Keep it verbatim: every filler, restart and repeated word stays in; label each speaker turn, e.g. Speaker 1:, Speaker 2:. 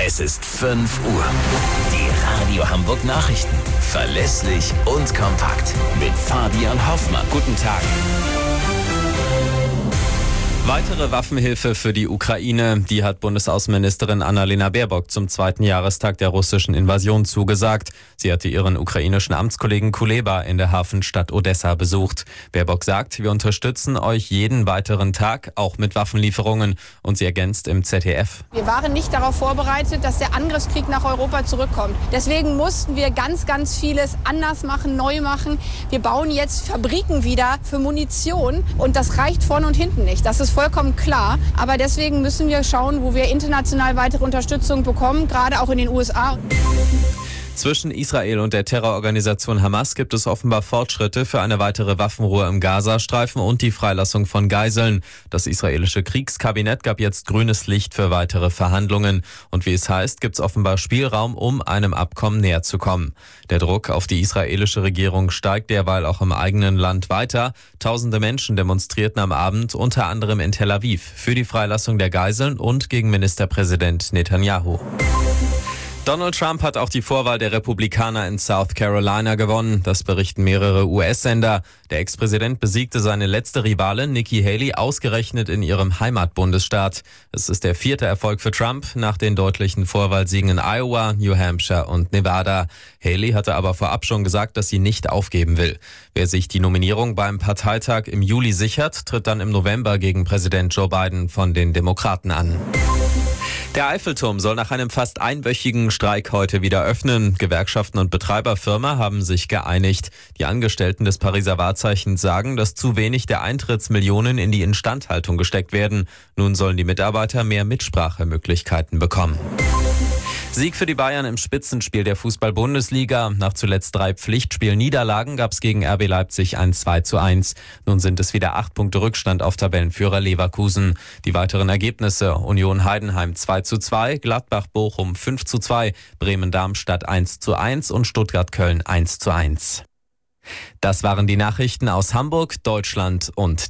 Speaker 1: Es ist fünf Uhr. Die Radio Hamburg Nachrichten. Verlässlich und kompakt. Mit Fabian Hoffmann.
Speaker 2: Guten Tag. Weitere Waffenhilfe für die Ukraine, die hat Bundesaußenministerin Annalena Baerbock zum zweiten Jahrestag der russischen Invasion zugesagt. Sie hatte ihren ukrainischen Amtskollegen Kuleba in der Hafenstadt Odessa besucht. Baerbock sagt, wir unterstützen euch jeden weiteren Tag, auch mit Waffenlieferungen. Und sie ergänzt im Z D F.
Speaker 3: Wir waren nicht darauf vorbereitet, dass der Angriffskrieg nach Europa zurückkommt. Deswegen mussten wir ganz, ganz vieles anders machen, neu machen. Wir bauen jetzt Fabriken wieder für Munition und das reicht vorne und hinten nicht. Das ist vollkommen klar, aber deswegen müssen wir schauen, wo wir international weitere Unterstützung bekommen, gerade auch in den U S A.
Speaker 2: Zwischen Israel und der Terrororganisation Hamas gibt es offenbar Fortschritte für eine weitere Waffenruhe im Gazastreifen und die Freilassung von Geiseln. Das israelische Kriegskabinett gab jetzt grünes Licht für weitere Verhandlungen. Und wie es heißt, gibt es offenbar Spielraum, um einem Abkommen näher zu kommen. Der Druck auf die israelische Regierung steigt derweil auch im eigenen Land weiter. Tausende Menschen demonstrierten am Abend unter anderem in Tel Aviv für die Freilassung der Geiseln und gegen Ministerpräsident Netanyahu. Donald Trump hat auch die Vorwahl der Republikaner in South Carolina gewonnen. Das berichten mehrere U S-Sender. Der Ex-Präsident besiegte seine letzte Rivalin Nikki Haley ausgerechnet in ihrem Heimatbundesstaat. Es ist der vierte Erfolg für Trump nach den deutlichen Vorwahlsiegen in Iowa, New Hampshire und Nevada. Haley hatte aber vorab schon gesagt, dass sie nicht aufgeben will. Wer sich die Nominierung beim Parteitag im Juli sichert, tritt dann im November gegen Präsident Joe Biden von den Demokraten an. Der Eiffelturm soll nach einem fast einwöchigen Streik heute wieder öffnen. Gewerkschaften und Betreiberfirma haben sich geeinigt. Die Angestellten des Pariser Wahrzeichens sagen, dass zu wenig der Eintrittsmillionen in die Instandhaltung gesteckt werden. Nun sollen die Mitarbeiter mehr Mitsprachemöglichkeiten bekommen. Sieg für die Bayern im Spitzenspiel der Fußball-Bundesliga. Nach zuletzt drei Pflichtspiel-Niederlagen gab es gegen R B Leipzig ein zwei zu eins. Nun sind es wieder acht Punkte Rückstand auf Tabellenführer Leverkusen. Die weiteren Ergebnisse: Union Heidenheim zwei zu zwei, Gladbach-Bochum fünf zu zwei, Bremen-Darmstadt eins zu eins und Stuttgart-Köln eins zu eins. Das waren die Nachrichten aus Hamburg, Deutschland und